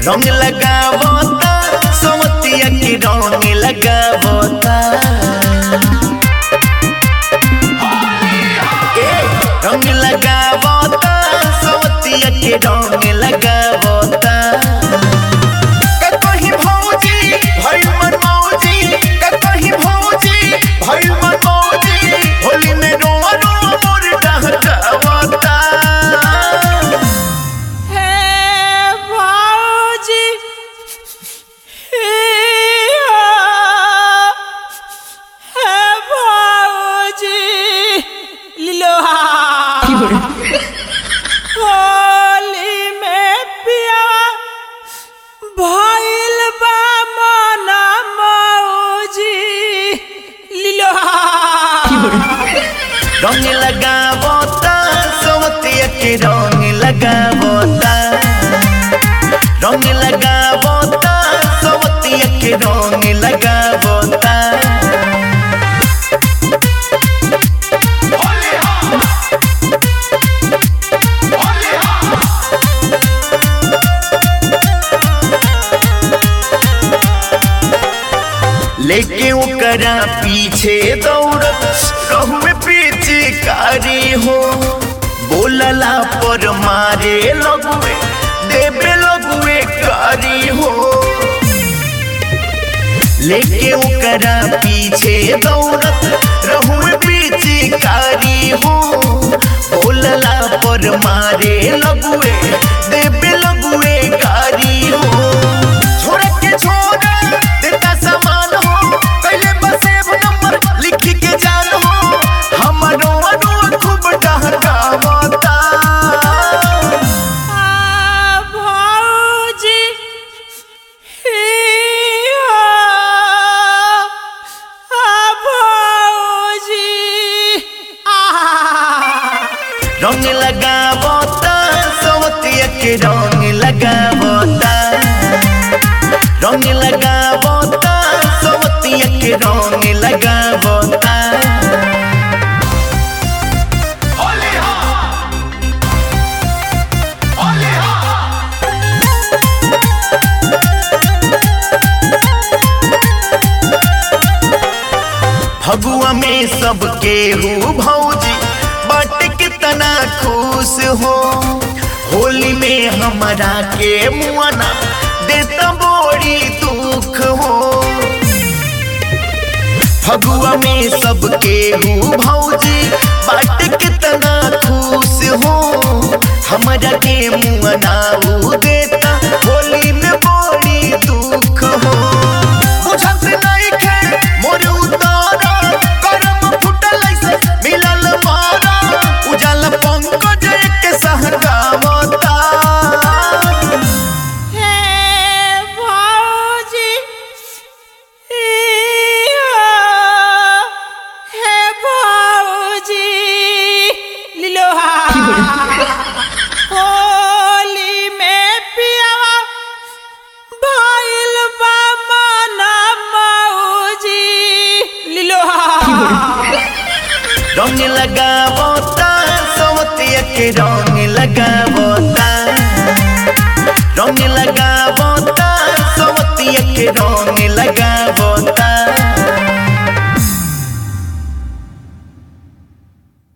रंग लगावता सोमतिया के रंग लगावता रंग लगावता सोमतिया के रंग लगावता कहीं भौजी भइल मन मौजी कहीं भौजी भइल मन मौजी होली में रोआ रोआ मोर डहकावता होली में पिया भइल बा मन मौजी रंग लगावता सोमतिया के रंग लगावता रंग लगावता सोमतिया के रंग लगावता लेके ओकरा पीछे दौड़त रहुए पिचकारी हो बोलला पर मारे लगुए देवे लगुए कारी हो लेके ओकरा पीछे दौड़त रहुए पिचकारी हो बोलला पर मारे लगुए देवे लगुए कारी हो छोड़ के छोड़ देता समान रंग लगावता सोमतिया के रंग लगावता रंग लगावता सोमतिया के रंग लगावता फगुआ में सबके हु भौजी बाट कितना खुश हो होली में हमारा के मुआना देता बड़ी दुख हो फगुआ में सबके हु भौजी बाट कितना खुश हो हमारा के मुआना देता होली में बड़ी दुख हो बुझत नहीं खे मोर उतारा करम फुटल ऐसे मिलल मारा उजाला पंकज के सहगावता हे भौजी लिलोहा होली में पिया भइल बा मन मौजी लिलोहा रंग लगावता सोमतिया के रंग लगावता रंग लगावता सोमतिया के रंग